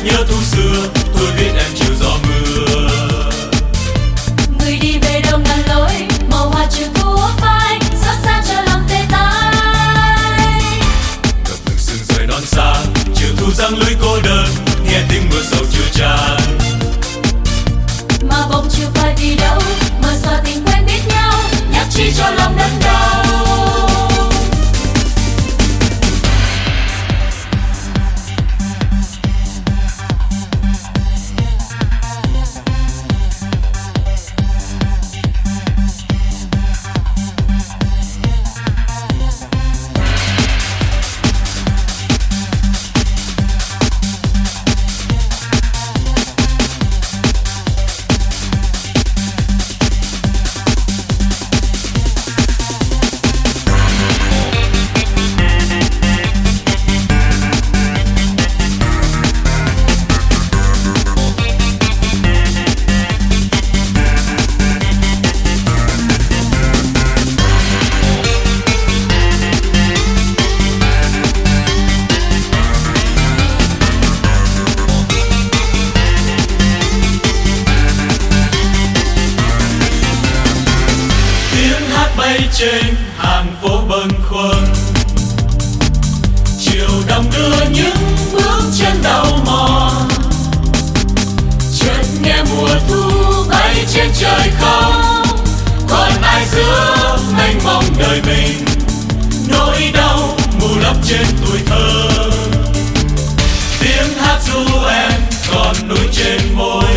nhớ thu xưa, tôi biết em chiều gió mưa. Người đi về đâu ngàn lối, màu hoa chiều thu áo phai, xót xa cho lòng tê tái. Ngập ngừng sương rơi non xa, chiều thu giăng lưới cô đơn, nghe tiếng mưa sầu chưa tràn. Mà bóng chiều phai vì đâu, mơ xòa tình quen biết nhau, nhắc chi cho lòng đớn đau. Trên hàng phố bâng khuâng, chiều đong đưa những bước chân đau mòn. Chợt nghe mùa thu bay trên trời không, còn ai giữa mênh mông đời mình, nỗi đau mù lấp trên tuổi thơ. Tiếng hát ru em còn núi trên môi,